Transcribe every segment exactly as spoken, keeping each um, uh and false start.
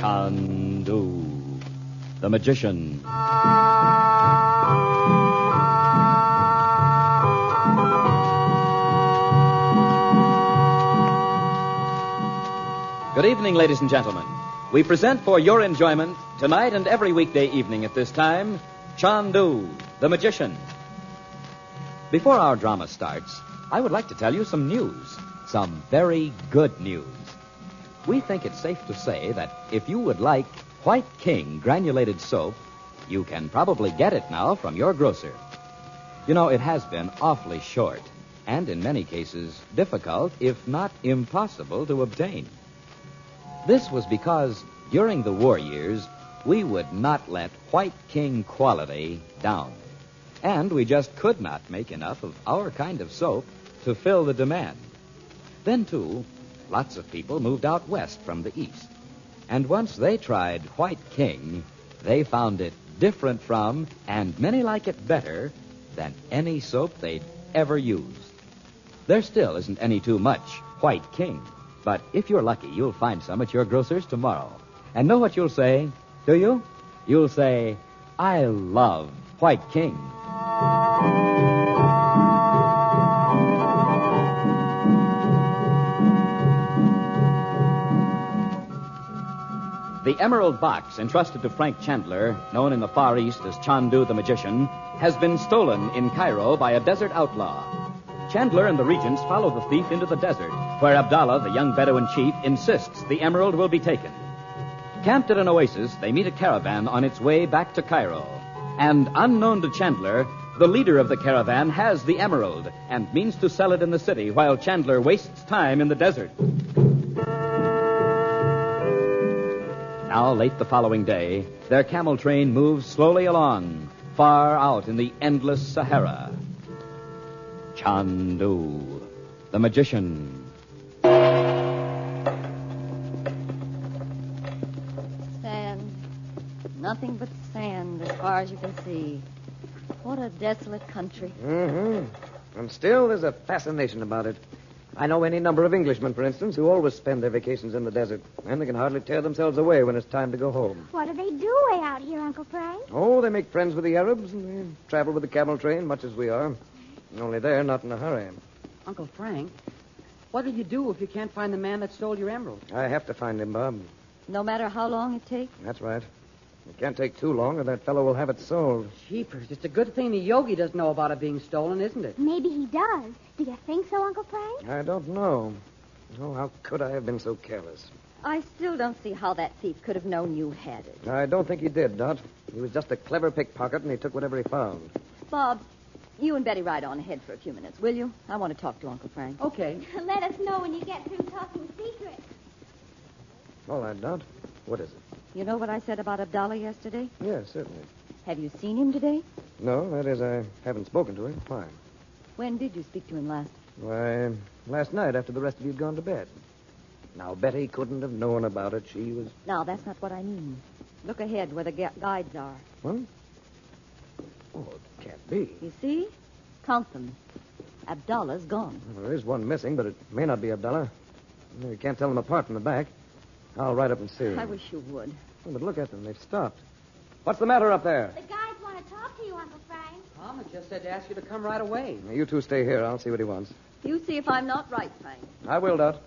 Chandu, the magician. Good evening, ladies and gentlemen. We present for your enjoyment, tonight and every weekday evening at this time, Chandu, the magician. Before our drama starts, I would like to tell you some news, some very good news. We think it's safe to say that if you would like White King granulated soap, you can probably get it now from your grocer. You know, it has been awfully short, and in many cases difficult, if not impossible, to obtain. This was because during the war years, we would not let White King quality down. And we just could not make enough of our kind of soap to fill the demand. Then, too, lots of people moved out west from the east. And once they tried White King, they found it different from, and many like it better, than any soap they'd ever used. There still isn't any too much White King. But if you're lucky, you'll find some at your grocer's tomorrow. And know what you'll say, do you? You'll say, I love White King. The emerald box entrusted to Frank Chandler, known in the Far East as Chandu the Magician, has been stolen in Cairo by a desert outlaw. Chandler and the regents follow the thief into the desert, where Abdallah, the young Bedouin chief, insists the emerald will be taken. Camped at an oasis, they meet a caravan on its way back to Cairo. And unknown to Chandler, the leader of the caravan has the emerald and means to sell it in the city while Chandler wastes time in the desert. Now, late the following day, their camel train moves slowly along, far out in the endless Sahara. Chandu, the magician. Sand. Nothing but sand as far as you can see. What a desolate country. Mm-hmm. And still there's a fascination about it. I know any number of Englishmen, for instance, who always spend their vacations in the desert, and they can hardly tear themselves away when it's time to go home. What do they do way out here, Uncle Frank? Oh, they make friends with the Arabs, and they travel with the camel train, much as we are. Only they're not in a hurry. Uncle Frank, what'll you do if you can't find the man that stole your emerald? I have to find him, Bob. No matter how long it takes? That's right. It can't take too long, or that fellow will have it sold. Jeepers, it's a good thing the yogi doesn't know about it being stolen, isn't it? Maybe he does. Do you think so, Uncle Frank? I don't know. Oh, how could I have been so careless? I still don't see how that thief could have known you had it. I don't think he did, Dot. He was just a clever pickpocket, and he took whatever he found. Bob, you and Betty ride on ahead for a few minutes, will you? I want to talk to Uncle Frank. Okay. Let us know when you get through talking secrets. All right, Dot. What is it? You know what I said about Abdallah yesterday? Yes, certainly. Have you seen him today? No, that is, I haven't spoken to him. Why? When did you speak to him last? Why, last night after the rest of you had gone to bed. Now, Betty couldn't have known about it. She was... No, that's not what I mean. Look ahead where the gu- guides are. What? Oh, it can't be. You see? Count them. Abdallah's gone. Well, there is one missing, but it may not be Abdallah. You can't tell them apart from the back. I'll ride up and see. I wish you would. Oh, but look at them. They've stopped. What's the matter up there? The guys want to talk to you, Uncle Frank. Thomas just said to ask you to come right away. Now, you two stay here. I'll see what he wants. You see if I'm not right, Frank. I will, Dot.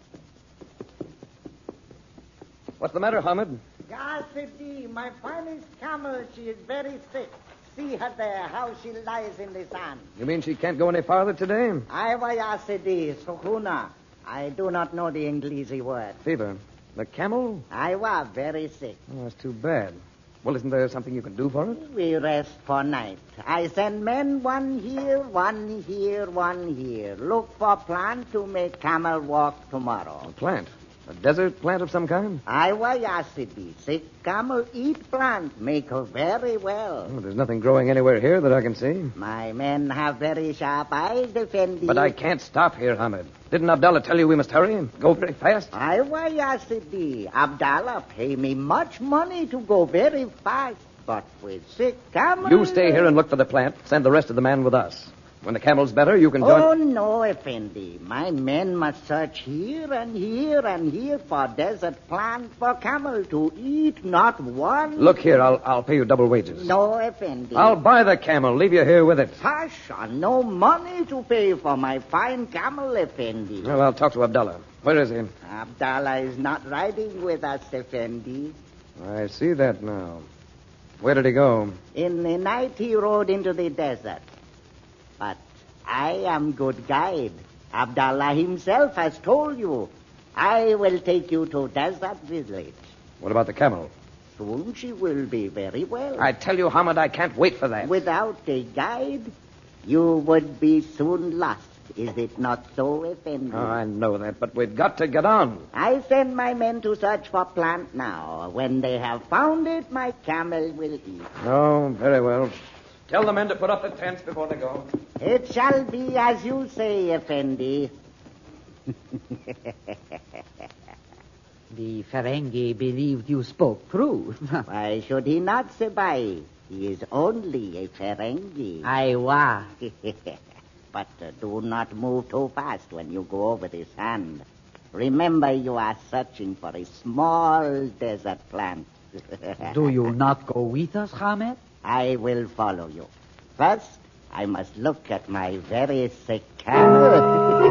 What's the matter, Hamid? Gassidi, my finest camel, she is very sick. See her there, how she lies in the sun. You mean she can't go any farther today? Aiwa Yassidi, Sukuna. I do not know the English word. Fever. The camel? Aiwa, very sick. Oh, that's too bad. Well, isn't there something you can do for it? We rest for night. I send men one here, one here, one here. Look for plant to make camel walk tomorrow. A plant? A desert plant of some kind? Aiwa Yassidi, sick camel eat plant, make her very well. Oh, there's nothing growing anywhere here that I can see. My men have very sharp eyes, Defendi. But I can't stop here, Hamid. Didn't Abdallah tell you we must hurry and go very fast? Aiwa Yassidi, Abdallah pay me much money to go very fast. But with sick camel... You stay here and look for the plant. Send the rest of the man with us. When the camel's better, you can join... Oh, no, Effendi. My men must search here and here and here for desert plant for camel to eat, not one. Look here, I'll, I'll pay you double wages. No, Effendi. I'll buy the camel. Leave you here with it. Pasha, no money to pay for my fine camel, Effendi. Well, I'll talk to Abdallah. Where is he? Abdallah is not riding with us, Effendi. I see that now. Where did he go? In the night he rode into the desert. But I am good guide. Abdallah himself has told you. I will take you to desert village. What about the camel? Soon she will be very well. I tell you, Hamid, I can't wait for that. Without a guide, you would be soon lost. Is it not so, Effendi? Oh, I know that, but we've got to get on. I send my men to search for plant now. When they have found it, my camel will eat. Oh, very well. Tell the men to put up the tents before they go. It shall be as you say, Effendi. The Ferengi believed you spoke true. Why should he not, Sebai? He is only a Ferengi. Aiwa. But uh, do not move too fast when you go over the sand. Remember, you are searching for a small desert plant. Do you not go with us, Hamid? I will follow you. First, I must look at my very sick camel.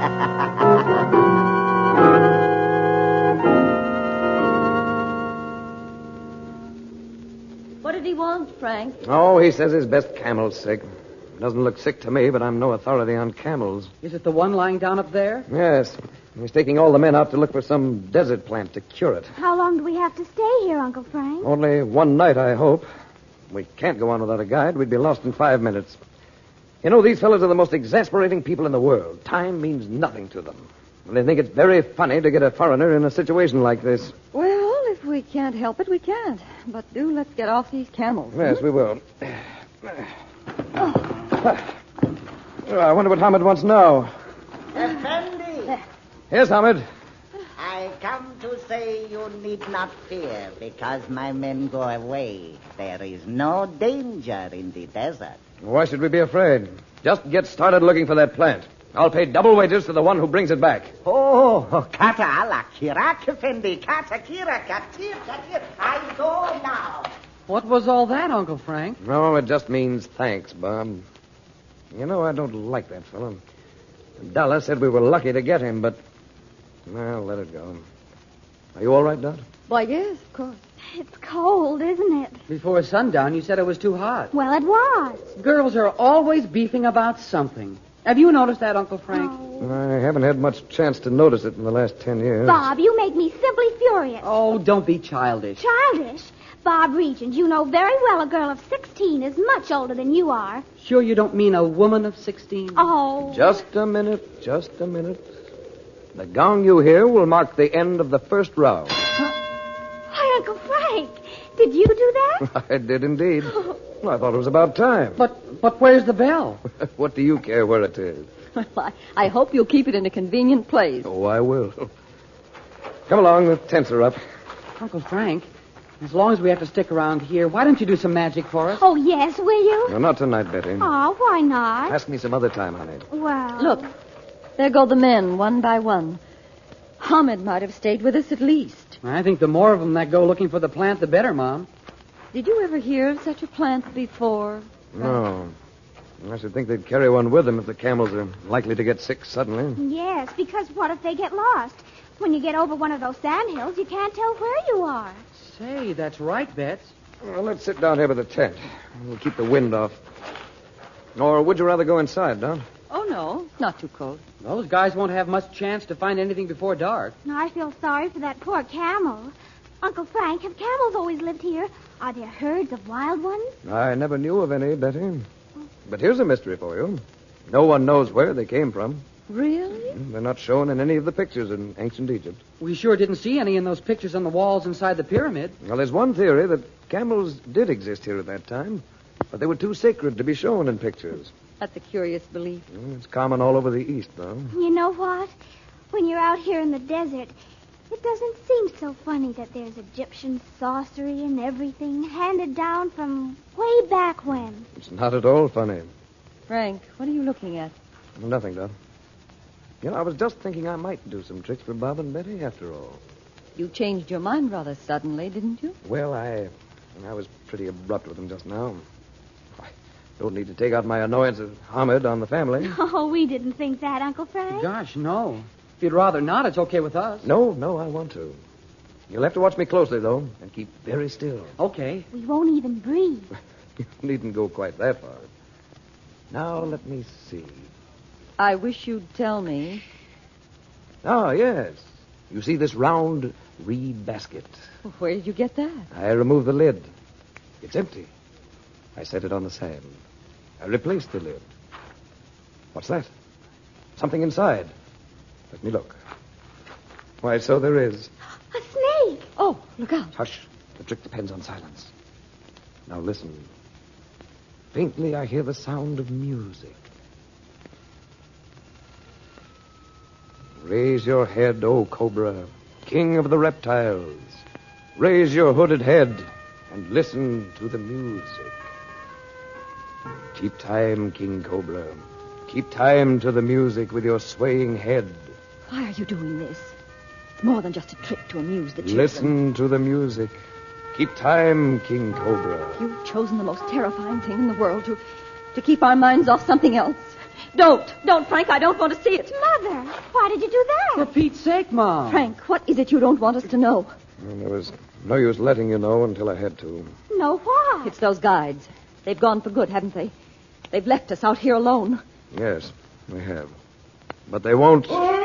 What did he want, Frank? Oh, he says his best camel's sick. Doesn't look sick to me, but I'm no authority on camels. Is it the one lying down up there? Yes. He's taking all the men out to look for some desert plant to cure it. How long do we have to stay here, Uncle Frank? Only one night, I hope. We can't go on without a guide. We'd be lost in five minutes. You know, these fellows are the most exasperating people in the world. Time means nothing to them. And they think it's very funny to get a foreigner in a situation like this. Well, if we can't help it, we can't. But do let's get off these camels. Yes, we will. Well, I wonder what Hamid wants now. Effendi, Yes, Hamid. I come to say you need not fear because my men go away. There is no danger in the desert. Why should we be afraid? Just get started looking for that plant. I'll pay double wages to the one who brings it back. Oh, kata ala kirak, Effendi. Kata kira, katir, katir. I go now. What was all that, Uncle Frank? No, it just means thanks, Bob. You know, I don't like that fellow. Dalla said we were lucky to get him, but... Well, let it go. Are you all right, Dot? Why, yes, of course. It's cold, isn't it? Before sundown, you said it was too hot. Well, it was. Girls are always beefing about something. Have you noticed that, Uncle Frank? Oh. I haven't had much chance to notice it in the last ten years. Bob, you make me simply furious. Oh, don't be childish. Childish? Bob Regent, you know very well a girl of sixteen is much older than you are. Sure you don't mean a woman of sixteen? Oh. Just a minute, just a minute. The gong you hear will mark the end of the first round. Why, Uncle Frank, did you do that? I did indeed. Well, I thought it was about time. But but where's the bell? What do you care where it is? Well, I, I hope you'll keep it in a convenient place. Oh, I will. Come along, the tents are up. Uncle Frank, as long as we have to stick around here, why don't you do some magic for us? Oh, yes, will you? No, not tonight, Betty. Oh, why not? Ask me some other time, honey. Well. Look, there go the men, one by one. Hamid might have stayed with us at least. I think the more of them that go looking for the plant, the better, Mom. Did you ever hear of such a plant before? No. I should think they'd carry one with them if the camels are likely to get sick suddenly. Yes, because what if they get lost? When you get over one of those sandhills, you can't tell where you are. Say, that's right, Bets. Well, let's sit down here by the tent. We'll keep the wind off. Or would you rather go inside, Don? Oh, no, it's not too cold. Those guys won't have much chance to find anything before dark. I feel sorry for that poor camel. Uncle Frank, have camels always lived here? Are there herds of wild ones? I never knew of any, Betty. But here's a mystery for you. No one knows where they came from. Really? They're not shown in any of the pictures in ancient Egypt. We sure didn't see any in those pictures on the walls inside the pyramid. Well, there's one theory that camels did exist here at that time, but they were too sacred to be shown in pictures. That's a curious belief. It's common all over the East, though. You know what? When you're out here in the desert, it doesn't seem so funny that there's Egyptian sorcery and everything handed down from way back when. It's not at all funny. Frank, what are you looking at? Nothing, Doc. You know, I was just thinking I might do some tricks for Bob and Betty after all. You changed your mind rather suddenly, didn't you? Well, I I was pretty abrupt with them just now. I don't need to take out my annoyance at Ahmed on the family. Oh, we didn't think that, Uncle Frank. Gosh, no. If you'd rather not, it's okay with us. No, no, I want to. You'll have to watch me closely, though, and keep very still. Okay. We won't even breathe. You needn't go quite that far. Now, let me see. I wish you'd tell me. Ah, yes. You see this round reed basket? Where did you get that? I removed the lid. It's empty. I set it on the sand. I replaced the lid. What's that? Something inside. Let me look. Why, so there is. A snake. Oh, look out. Hush. The trick depends on silence. Now listen. Faintly I hear the sound of music. Raise your head, O Cobra, king of the reptiles. Raise your hooded head and listen to the music. Keep time, King Cobra. Keep time to the music with your swaying head. Why are you doing this? It's more than just a trick to amuse the children. Listen to the music. Keep time, King Cobra. You've chosen the most terrifying thing in the world to, to keep our minds off something else. Don't. Don't, Frank. I don't want to see it. Mother, why did you do For that? Pete's sake, Mom. Frank, what is it you don't want us to know? Well, there was no use letting you know until I had to. No, why? It's those guides. They've gone for good, haven't they? They've left us out here alone. Yes, they have. But they won't.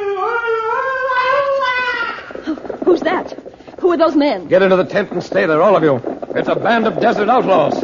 Who's that? Who are those men? Get into the tent and stay there, all of you. It's a band of desert outlaws.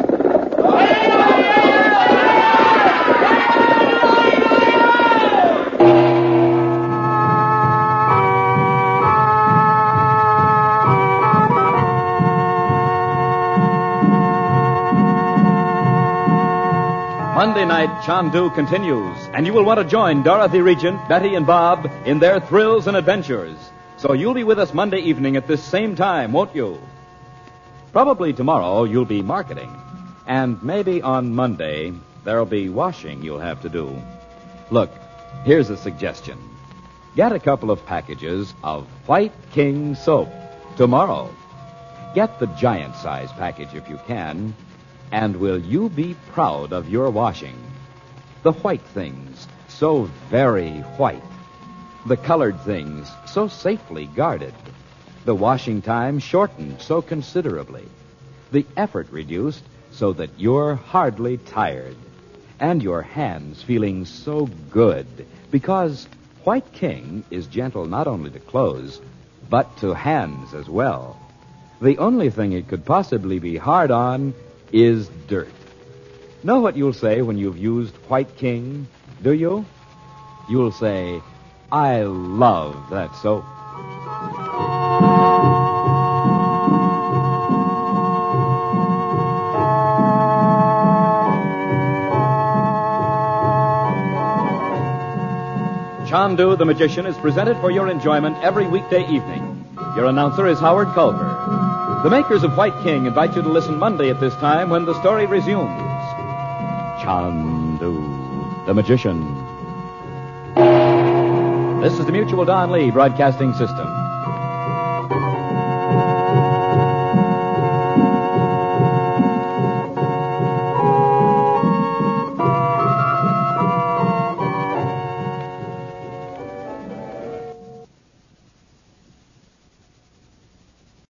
Monday night, Chandu continues, and you will want to join Dorothy Regent, Betty, and Bob in their thrills and adventures. So you'll be with us Monday evening at this same time, won't you? Probably tomorrow you'll be marketing, and maybe on Monday there'll be washing you'll have to do. Look, here's a suggestion. Get a couple of packages of White King soap tomorrow. Get the giant size package if you can. And will you be proud of your washing? The white things, so very white. The colored things, so safely guarded. The washing time shortened so considerably. The effort reduced so that you're hardly tired. And your hands feeling so good. Because White King is gentle not only to clothes, but to hands as well. The only thing it could possibly be hard on is dirt. Know what you'll say when you've used White King, do you? You'll say, I love that soap. Chandu the Magician is presented for your enjoyment every weekday evening. Your announcer is Howard Culver. The makers of White King invite you to listen Monday at this time when the story resumes. Chandu, the Magician. This is the Mutual Don Lee Broadcasting System.